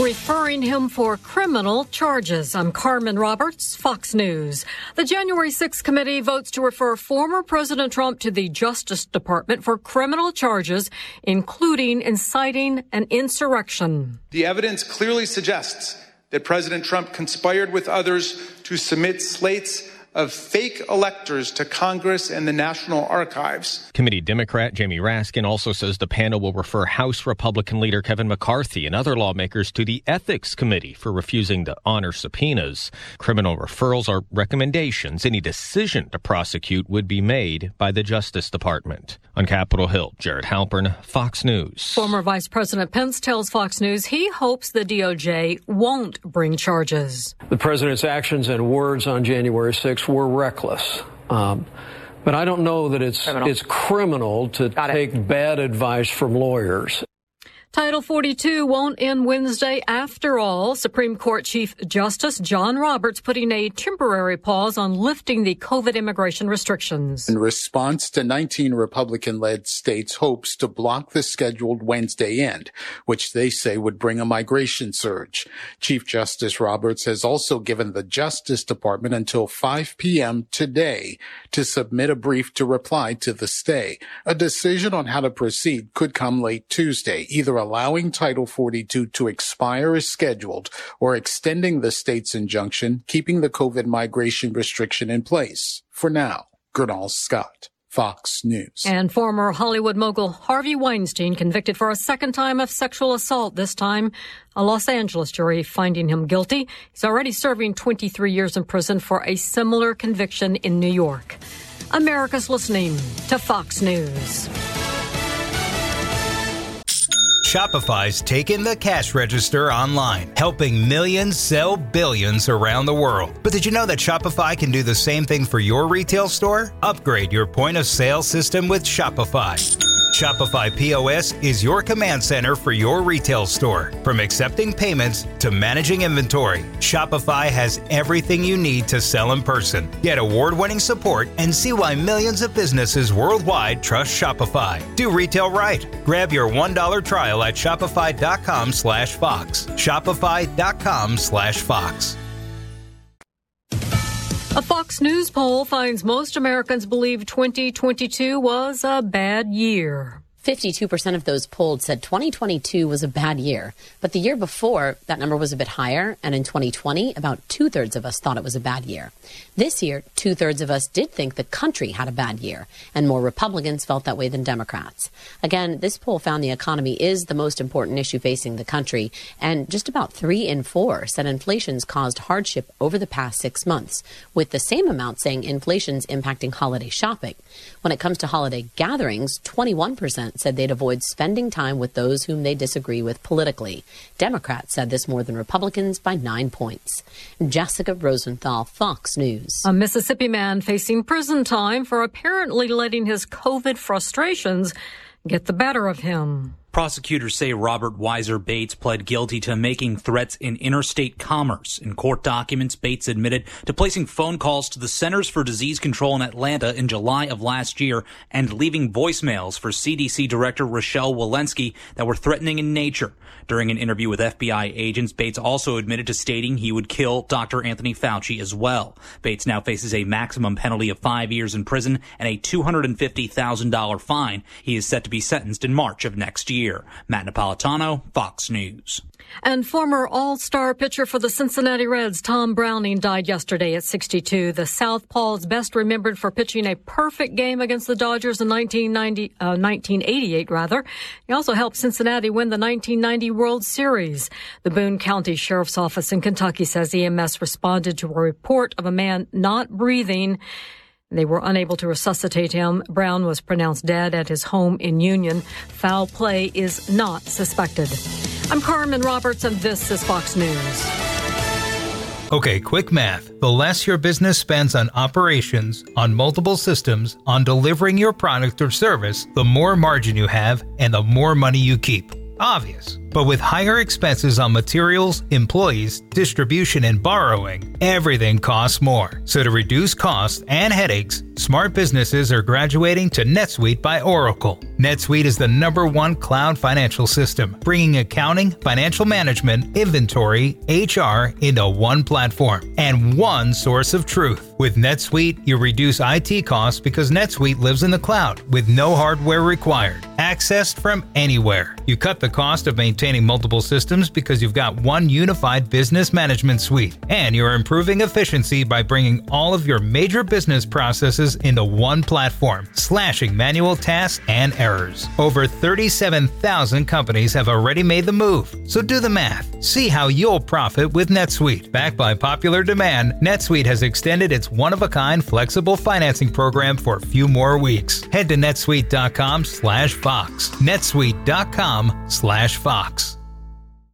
referring him for criminal charges. I'm Carmen Roberts, Fox News. The January 6th committee votes to refer former President Trump to the Justice Department for criminal charges, including inciting an insurrection. The evidence clearly suggests that President Trump conspired with others to submit slates of fake electors to Congress and the National Archives. Committee Democrat Jamie Raskin also says the panel will refer House Republican leader Kevin McCarthy and other lawmakers to the Ethics Committee for refusing to honor subpoenas. Criminal referrals are recommendations. Any decision to prosecute would be made by the Justice Department. On Capitol Hill, Jared Halpern, Fox News. Former Vice President Pence tells Fox News he hopes the DOJ won't bring charges. The president's actions and words on January 6th were reckless. But I don't know that it's criminal to take bad advice from lawyers. Title 42 won't end Wednesday after all. Supreme Court Chief Justice John Roberts putting a temporary pause on lifting the COVID immigration restrictions. In response to 19 Republican-led states' hopes to block the scheduled Wednesday end, which they say would bring a migration surge. Chief Justice Roberts has also given the Justice Department until 5 p.m. today to submit a brief to reply to the stay. A decision on how to proceed could come late Tuesday, either allowing Title 42 to expire as scheduled or extending the state's injunction, keeping the COVID migration restriction in place. For now, Gernal Scott, Fox News. And former Hollywood mogul Harvey Weinstein convicted for a second time of sexual assault, this time a Los Angeles jury finding him guilty. He's already serving 23 years in prison for a similar conviction in New York. America's listening to Fox News. Shopify's taken the cash register online, helping millions sell billions around the world. But did you know that Shopify can do the same thing for your retail store? Upgrade your point of sale system with Shopify. Shopify POS is your command center for your retail store. From accepting payments to managing inventory, Shopify has everything you need to sell in person. Get award-winning support and see why millions of businesses worldwide trust Shopify. Do retail right. Grab your $1 trial at shopify.com/Fox. Shopify.com/Fox. A Fox News poll finds most Americans believe 2022 was a bad year. 52% of those polled said 2022 was a bad year. But the year before, that number was a bit higher. And in 2020, about 2/3 of us thought it was a bad year. This year, 2/3 of us did think the country had a bad year. And more Republicans felt that way than Democrats. Again, this poll found the economy is the most important issue facing the country. And just about 3 in 4 said inflation's caused hardship over the past 6 months, with the same amount saying inflation's impacting holiday shopping. When it comes to holiday gatherings, 21% said they'd avoid spending time with those whom they disagree with politically. Democrats said this more than Republicans by 9 points. Jessica Rosenthal, Fox News. A Mississippi man facing prison time for apparently letting his COVID frustrations get the better of him. Prosecutors say Robert Weiser Bates pled guilty to making threats in interstate commerce. In court documents, Bates admitted to placing phone calls to the Centers for Disease Control in Atlanta in July of last year and leaving voicemails for CDC Director Rochelle Walensky that were threatening in nature. During an interview with FBI agents, Bates also admitted to stating he would kill Dr. Anthony Fauci as well. Bates now faces a maximum penalty of 5 years in prison and a $250,000 fine. He is set to be sentenced in March of next year. Matt Napolitano, Fox News. And former all-star pitcher for the Cincinnati Reds, Tom Browning, died yesterday at 62. The Southpaw is best remembered for pitching a perfect game against the Dodgers in 1988. He also helped Cincinnati win the 1990 World Series. The Boone County Sheriff's Office in Kentucky says EMS responded to a report of a man not breathing. They were unable to resuscitate him. Brown was pronounced dead at his home in Union. Foul play is not suspected. I'm Carmen Roberts, and this is Fox News. Okay, quick math. The less your business spends on operations, on multiple systems, on delivering your product or service, the more margin you have and the more money you keep. Obvious. But with higher expenses on materials, employees, distribution, and borrowing, everything costs more. So to reduce costs and headaches, smart businesses are graduating to NetSuite by Oracle. NetSuite is the #1 cloud financial system, bringing accounting, financial management, inventory, HR into one platform and one source of truth. With NetSuite, you reduce IT costs because NetSuite lives in the cloud with no hardware required, accessed from anywhere. You cut the cost of maintaining multiple systems because you've got one unified business management suite, and you're improving efficiency by bringing all of your major business processes into one platform, slashing manual tasks and errors. Over 37,000 companies have already made the move, so do the math. See how you'll profit with NetSuite. Backed by popular demand, NetSuite has extended its one-of-a-kind flexible financing program for a few more weeks. Head to netsuite.com/Fox. netsuite.com/Fox.